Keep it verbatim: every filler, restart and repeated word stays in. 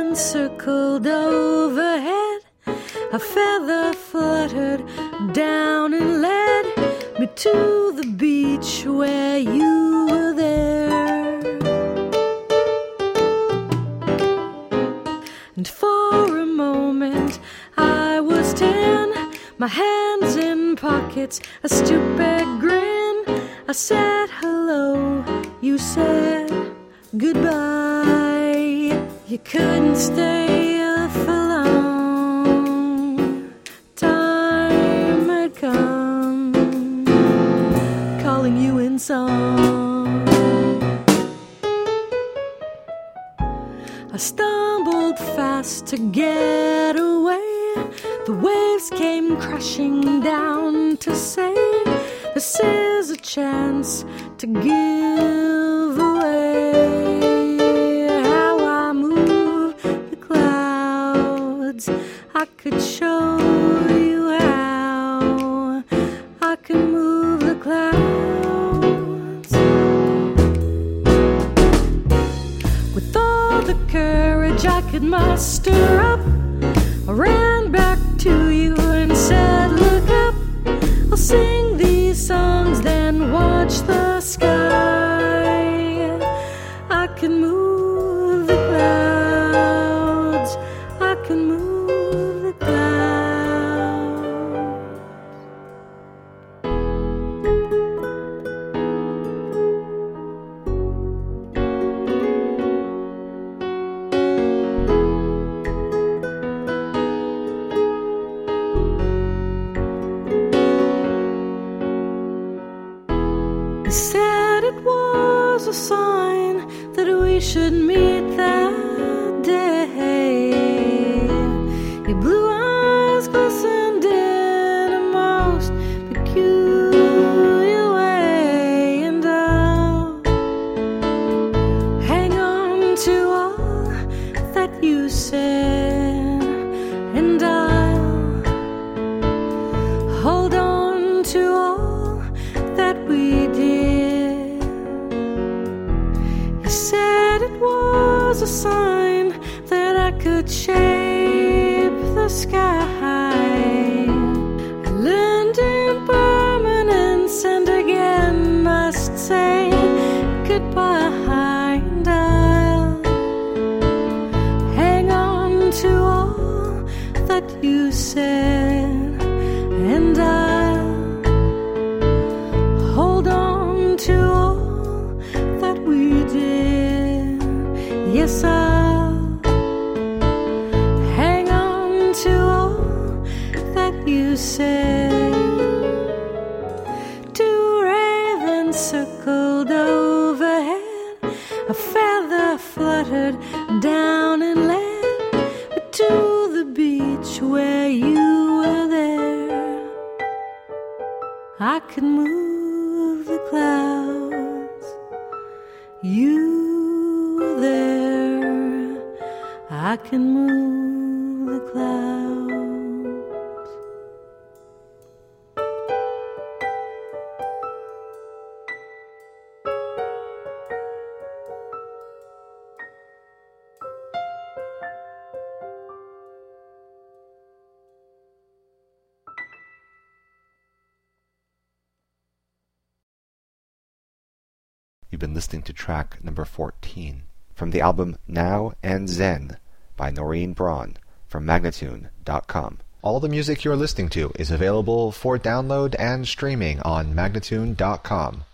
raven circled overhead, a feather fluttered down and led me to the beach where you were there. And for a moment I was ten, my hands in pockets, a stupid grin. I said hello, you said goodbye. You couldn't stay for long. Time had come, calling you in song. I stumbled fast to get away. The waves came crashing down to say, this is a chance to give away. How I move the clouds, I could show you how I can move the clouds. With all the courage I could muster up, I ran back to you and said, look up, I'll sing these songs, then watch the sky. I can move the clouds, I can move the clouds. You said it was a sign that we should meet that day. Your blue eyes glistened in a most peculiar way, and I'll hang on to all that you said, and I'll hold on to all that we did. You said it was a sign that I could shape the sky. I learned impermanence and again must say goodbye. And I'll hang on to all that you said, and I'll hold on to all that we did. Yes, I'll hang on to all that you said. Two ravens circled overhead, a feather fluttered down and led me to the beach where you were there. I could move the clouds, you there. I can move the clouds. You've been listening to track number fourteen from the album Now and Zen by Noreen Braun from Magnatune dot com. All the music you're listening to is available for download and streaming on Magnatune dot com.